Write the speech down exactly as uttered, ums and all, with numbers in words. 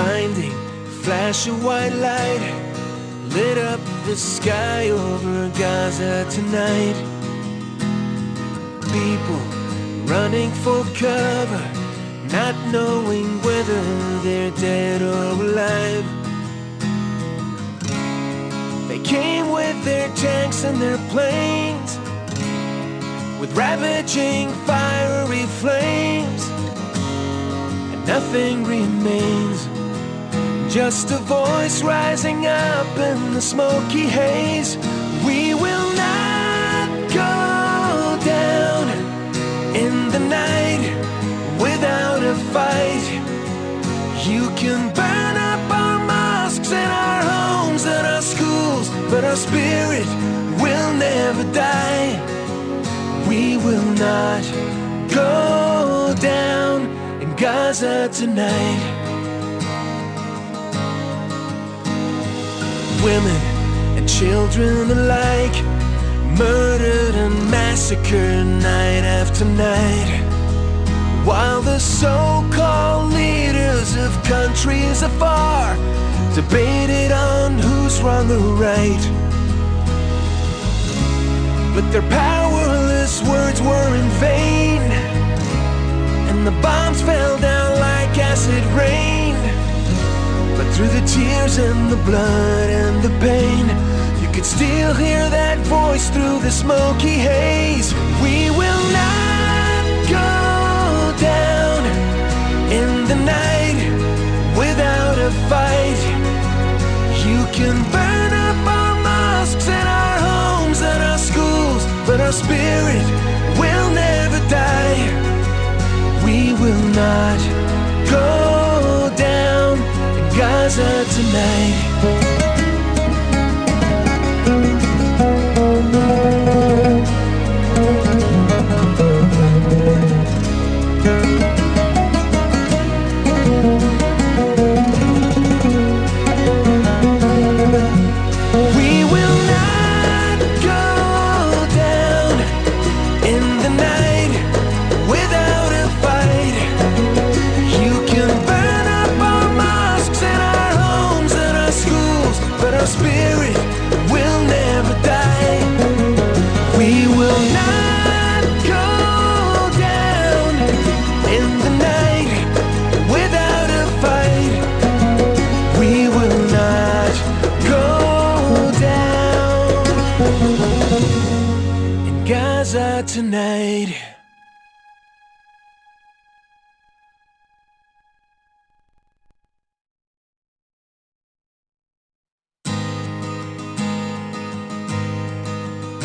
blinding flash of white light lit up the sky over Gaza tonight. People running for cover, not knowing whether they're dead or alive. They came with their tanks and their planes, with ravaging fiery flames, and nothing remains, just a voice rising up in the smoky haze. We will not go down in the night without a fight. You can burn up our mosques and our homes and our schools, but our spirit will never die. We will not go down in Gaza tonight. Women and children alike, murdered and massacred night after night, while the so-called leaders of countries afar debated on who's wrong or right. But their powerless words were in vain, and the bombs fell down like acid rain. But through the tears and the blood and the pain, you could still hear that voice through the smoky haze. We will not go down in the night without a fight. You can burn up our mosques and our homes and our schools, but our spirit